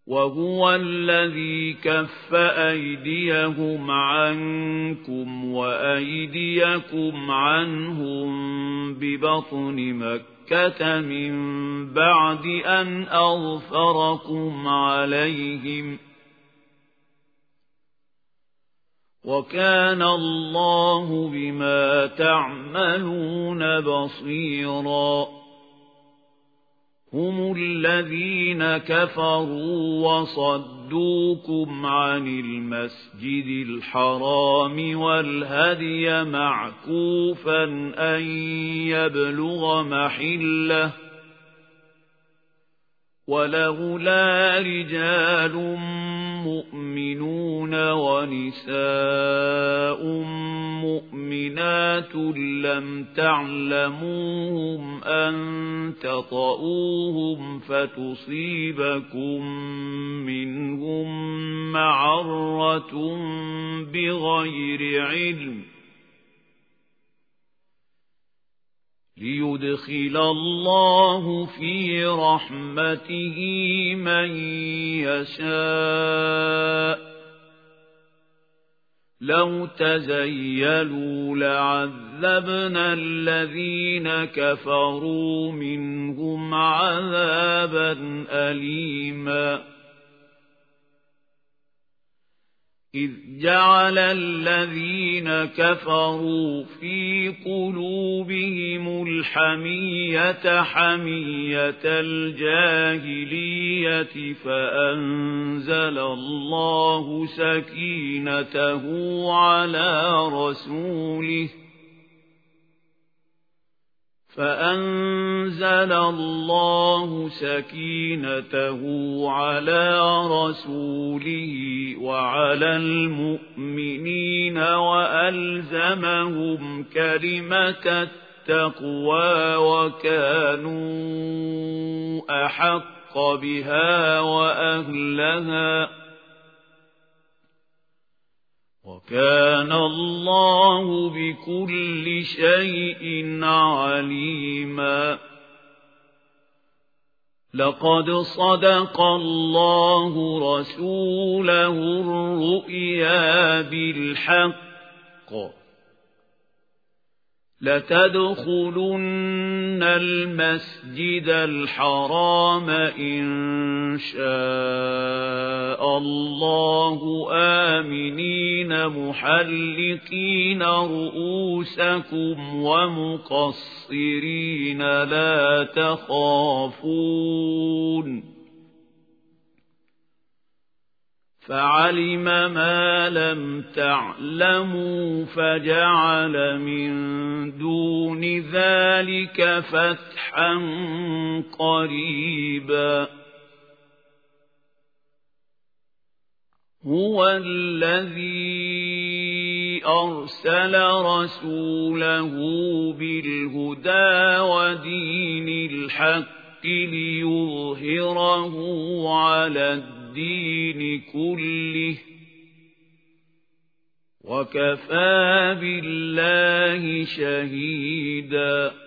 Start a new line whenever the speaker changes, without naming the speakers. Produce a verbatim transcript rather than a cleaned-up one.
وهو الذي كف أيديهم عنكم وأيديكم عنهم ببطن مكة من بعد أن أظفركم عليهم وكان الله بما تعملون بصيرا هم الذين كفروا وصدوكم عن المسجد الحرام والهدي معكوفا أن يبلغ محله ولولا رجال مؤمنون ونساء مؤمنات لم تعلموهم أن تطؤوهم فتصيبكم منهم معرة بغير علم ليدخل الله في رحمته من يشاء لو تزيلوا لعذبنا الذين كفروا منهم عذابا أليما إذ جعل الذين كفروا في قلوبهم الحمية حمية الجاهلية فأنزل الله سكينته على رسوله فأنزل الله سكينته على رسوله وعلى المؤمنين وألزمهم كلمة التقوى وكانوا أحق بها وأهلها وكان الله بكل شيء عليما لقد صدق الله رسوله الرؤيا بالحق لتدخلن المسجد الحرام إن شاء الله آمنين محلقين رؤوسكم ومقصرين لا تخافون فعلم ما لم تعلموا فجعل من دون ذلك فتحا قريبا هو الذي أرسل رسوله بالهدى ودين الحق ليظهره على الدين الدين كله وكفى بالله شهيدا